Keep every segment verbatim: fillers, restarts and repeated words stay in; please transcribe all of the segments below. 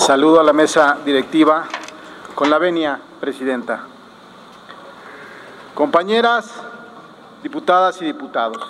Saludo a la mesa directiva con la venia, Presidenta. Compañeras, diputadas y diputados,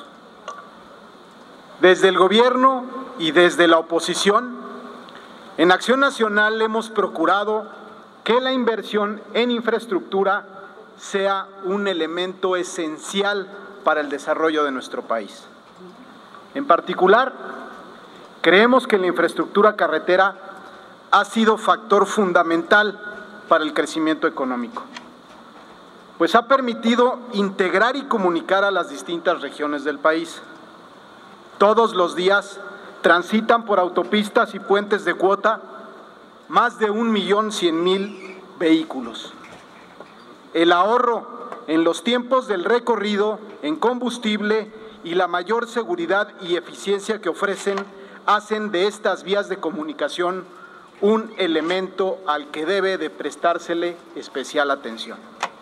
desde el Gobierno y desde la oposición, en Acción Nacional hemos procurado que la inversión en infraestructura sea un elemento esencial para el desarrollo de nuestro país. En particular, creemos que la infraestructura carretera ha sido factor fundamental para el crecimiento económico, pues ha permitido integrar y comunicar a las distintas regiones del país. Todos los días transitan por autopistas y puentes de cuota más de un millón cien mil vehículos. El ahorro en los tiempos del recorrido, en combustible y la mayor seguridad y eficiencia que ofrecen hacen de estas vías de comunicación un elemento al que debe de prestársele especial atención.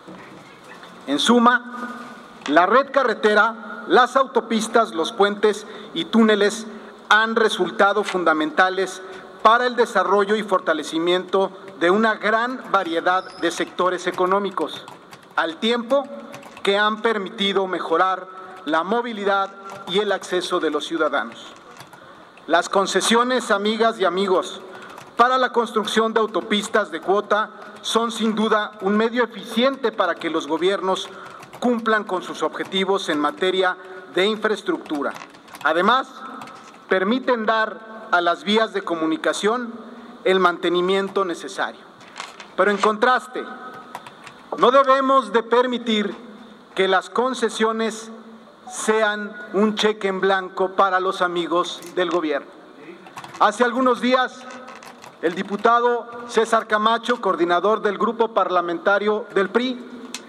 En suma, la red carretera, las autopistas, los puentes y túneles han resultado fundamentales para el desarrollo y fortalecimiento de una gran variedad de sectores económicos, al tiempo que han permitido mejorar la movilidad y el acceso de los ciudadanos. Las concesiones, amigas y amigos, para la construcción de autopistas de cuota son sin duda un medio eficiente para que los gobiernos cumplan con sus objetivos en materia de infraestructura. Además, permiten dar a las vías de comunicación el mantenimiento necesario. Pero en contraste, no debemos de permitir que las concesiones sean un cheque en blanco para los amigos del gobierno. Hace algunos días, el diputado César Camacho, coordinador del grupo parlamentario del P R I,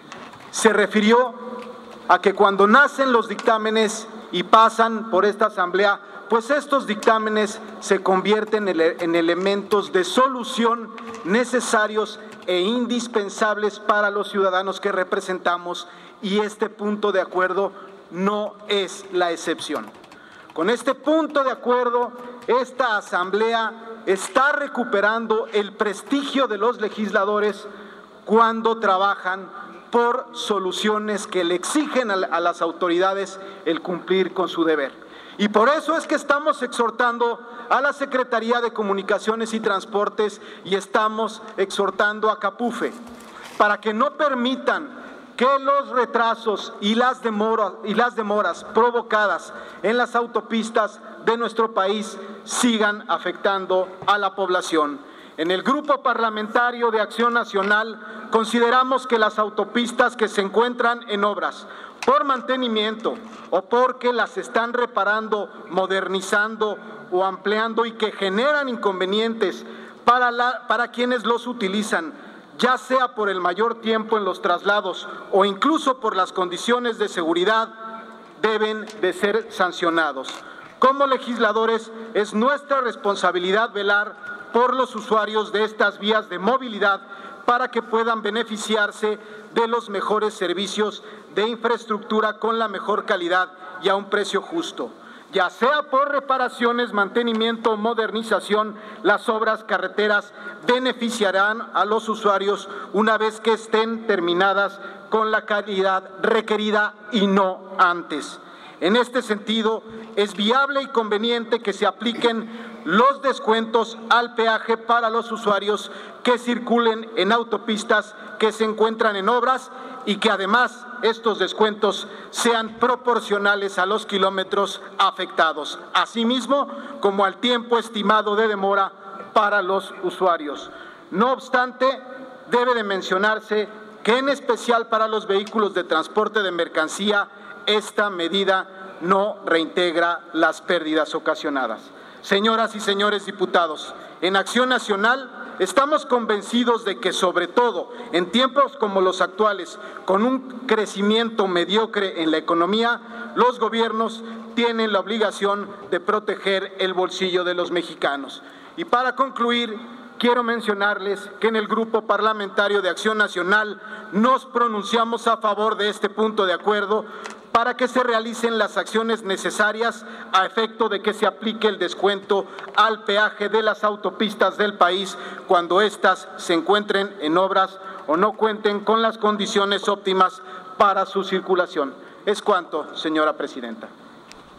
se refirió a que cuando nacen los dictámenes y pasan por esta asamblea, pues estos dictámenes se convierten en elementos de solución necesarios e indispensables para los ciudadanos que representamos, y este punto de acuerdo no es la excepción. Con este punto de acuerdo, esta asamblea está recuperando el prestigio de los legisladores cuando trabajan por soluciones que le exigen a las autoridades el cumplir con su deber. Y por eso es que estamos exhortando a la Secretaría de Comunicaciones y Transportes y estamos exhortando a Capufe para que no permitan que los retrasos y las demoras, y las demoras provocadas en las autopistas de nuestro país sigan afectando a la población. En el Grupo Parlamentario de Acción Nacional consideramos que las autopistas que se encuentran en obras por mantenimiento o porque las están reparando, modernizando o ampliando y que generan inconvenientes para, la, para quienes los utilizan, ya sea por el mayor tiempo en los traslados o incluso por las condiciones de seguridad, deben de ser sancionados. Como legisladores, es nuestra responsabilidad velar por los usuarios de estas vías de movilidad para que puedan beneficiarse de los mejores servicios de infraestructura con la mejor calidad y a un precio justo. Ya sea por reparaciones, mantenimiento o modernización, las obras carreteras beneficiarán a los usuarios una vez que estén terminadas con la calidad requerida y no antes. En este sentido, es viable y conveniente que se apliquen los descuentos al peaje para los usuarios que circulen en autopistas que se encuentran en obras y que además estos descuentos sean proporcionales a los kilómetros afectados, asimismo como al tiempo estimado de demora para los usuarios. No obstante, debe de mencionarse que en especial para los vehículos de transporte de mercancía, esta medida no reintegra las pérdidas ocasionadas. Señoras y señores diputados, en Acción Nacional estamos convencidos de que, sobre todo en tiempos como los actuales, con un crecimiento mediocre en la economía, los gobiernos tienen la obligación de proteger el bolsillo de los mexicanos. Y para concluir, quiero mencionarles que en el Grupo Parlamentario de Acción Nacional nos pronunciamos a favor de este punto de acuerdo para que se realicen las acciones necesarias a efecto de que se aplique el descuento al peaje de las autopistas del país cuando éstas se encuentren en obras o no cuenten con las condiciones óptimas para su circulación. Es cuanto, señora presidenta.